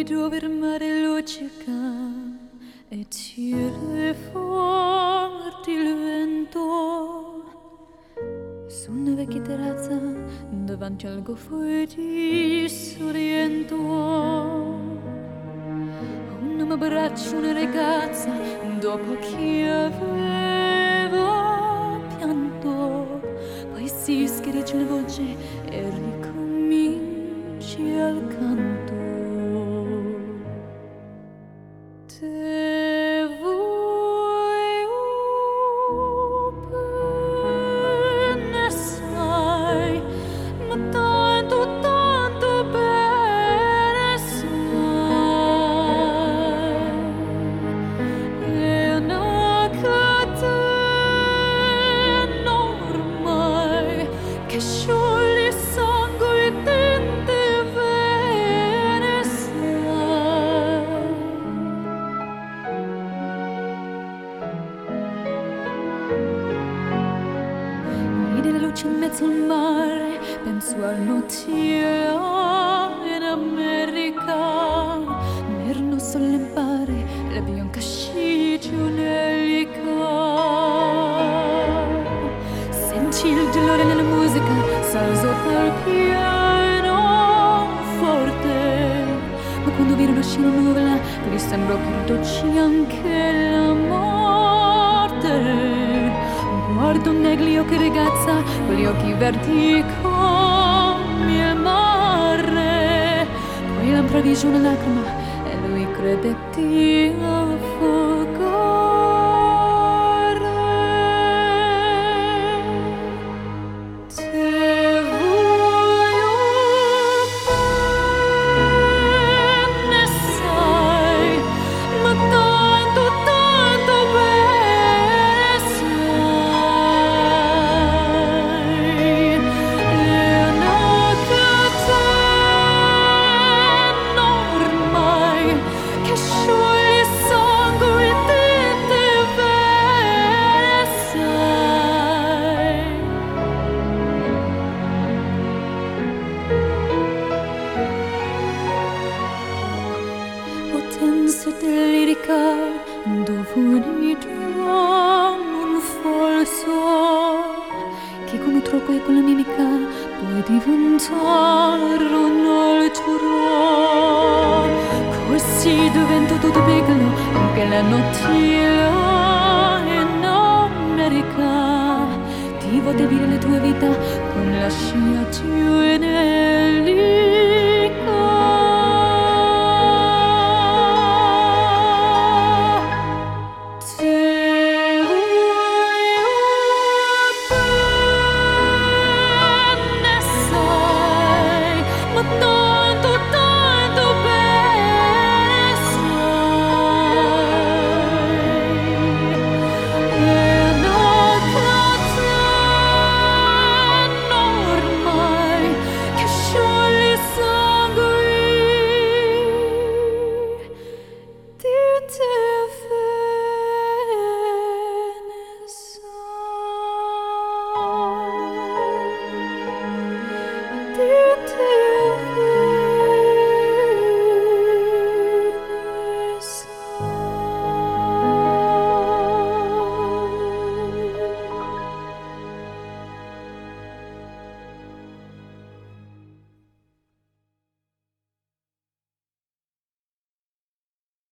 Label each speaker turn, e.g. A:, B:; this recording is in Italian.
A: dove il mare luccica e tira forte il vento su una vecchia terrazza davanti al goffo di Sorrento. Un abbraccio una ragazza dopo che aveva pianto, poi si schiarisce la voce e ricominci al canto. Te voglio bene, sai, ma tanto, tanto bene, sai. È una catena ormai che scioglie sangue e tinte vene, sai. Vedi la luce in mezzo al mare, penso al notte in America. Nero sollevare la bianca scia un'elica. Senti il dolore nella musica, salzo dal piano forte. Ma quando vedo una scena nuvola, mi sembra più dolce anche la morte. Guardo negli occhi ragazza, quegli occhi verdi come il mare. Poi all'improvviso una lacrima e lui credette affogare. Te voglio bene, sai, ma tanto, tanto bene, sai. È una catena ormai che scioglie sangue e tinte vene, sai. Potenza lirica dove un falso che con un trucco e con la mimica puoi diventare un altro. Così diventa tutto piccolo anche la notte in America. Ti vuoi vivere la tua vita con la scia di un'elica. Te voglio bene, sai, ma tanto, tanto bene, sai. È una catena ormai che scioglie sangue di te vene, sai. Di te